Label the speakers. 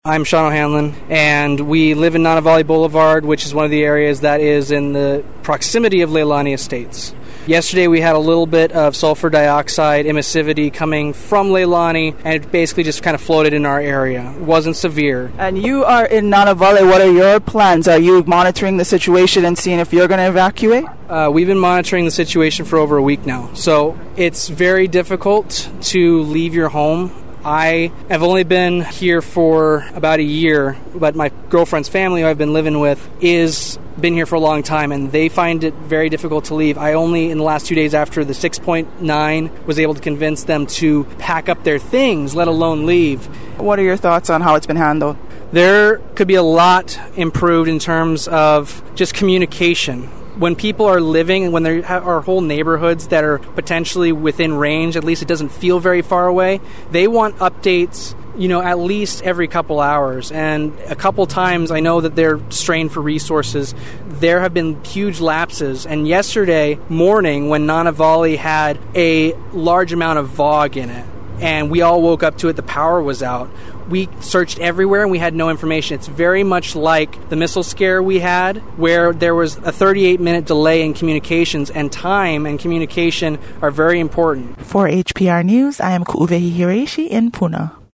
Speaker 1: I'm Sean O'Hanlon, and we live in Nanavali Boulevard, which is one of the areas that is in the proximity of Leilani Estates. Yesterday we had a little bit of sulfur dioxide emissivity coming from Leilani, and it basically just kind of floated in our area. It wasn't severe.
Speaker 2: And you are in Nanavali. What are your plans? Are you monitoring the situation and seeing if you're going to evacuate?
Speaker 1: We've been monitoring the situation for over a week now, so it's very difficult to leave your home. I have only been here for about a year, but my girlfriend's family, who I've been living with, is been here for a long time, and they find it very difficult to leave. I only, in the last 2 days after the 6.9, was able to convince them to pack up their things, let alone leave.
Speaker 2: What are your thoughts on how it's been handled?
Speaker 1: There could be a lot improved in terms of just communication. When people are living and when there are whole neighborhoods that are potentially within range, at least it doesn't feel very far away, they want updates, at least every couple hours. And a couple times, I know that they're strained for resources. There have been huge lapses. And yesterday morning, when Nanavali had a large amount of fog in it, and we all woke up to it, the power was out. We searched everywhere and we had no information. It's very much like the missile scare we had, where there was a 38-minute delay in communications, and time and communication are very important.
Speaker 3: For HPR News, I am Kuuvehi Hiroshi in Pune.